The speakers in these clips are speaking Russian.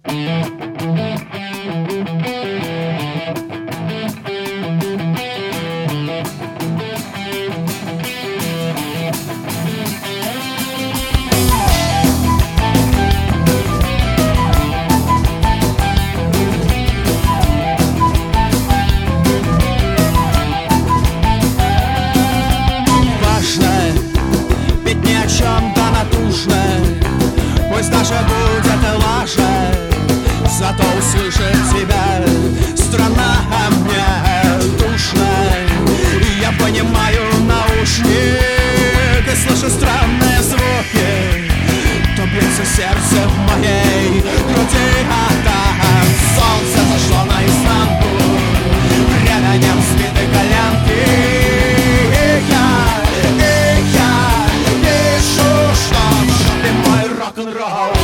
Пусть даже будет лажа, зато услышит тебя страна, а мне душно. Я понимаю наушник и слышу странные звуки. То бьется сердце в моей груди, а там солнце зашло наизнанку, временем сбиты коленки. Рок-н-ролл.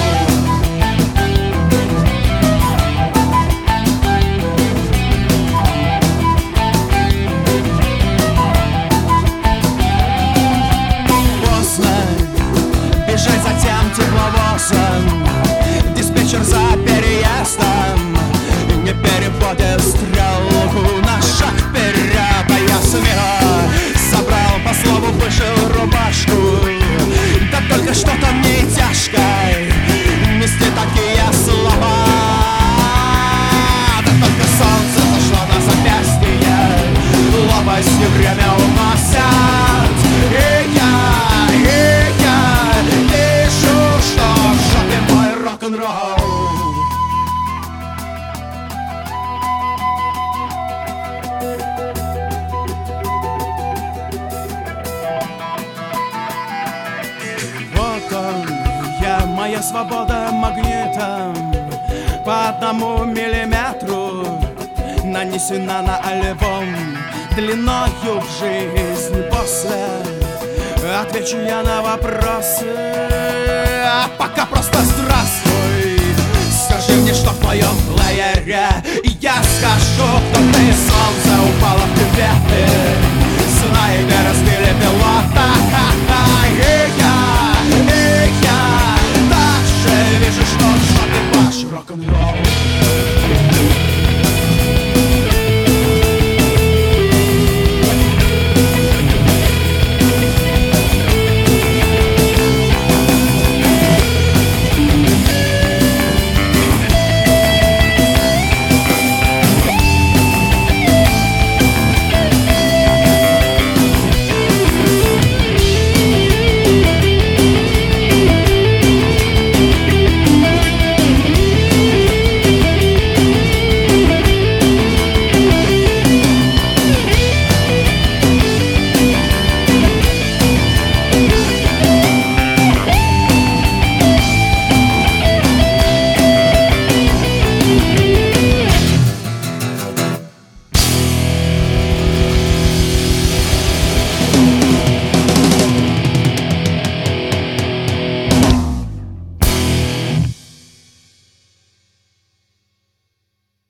Поздно бежать за тем тепловозом, диспетчер за переездом не переводит стрелку на шаг вперед. А я смело собрал по слову, вышил рубашку. Да только что-то мне тяжко нести такие слова. Да только солнце зашло на запястье, лопасти время уносят. И я вижу, что в жопе мой рок-н-ролл. Моя свобода магнитом по 1 миллиметру нанесена на альбом длиною в жизнь. После отвечу я на вопросы, а пока просто здравствуй. Скажи мне, что в твоем плеере, и я скажу, кто ты. Солнце упало в кюветы, снайперы разбили пилота. И я вижу, что в жопе ваш рок-н-ролл.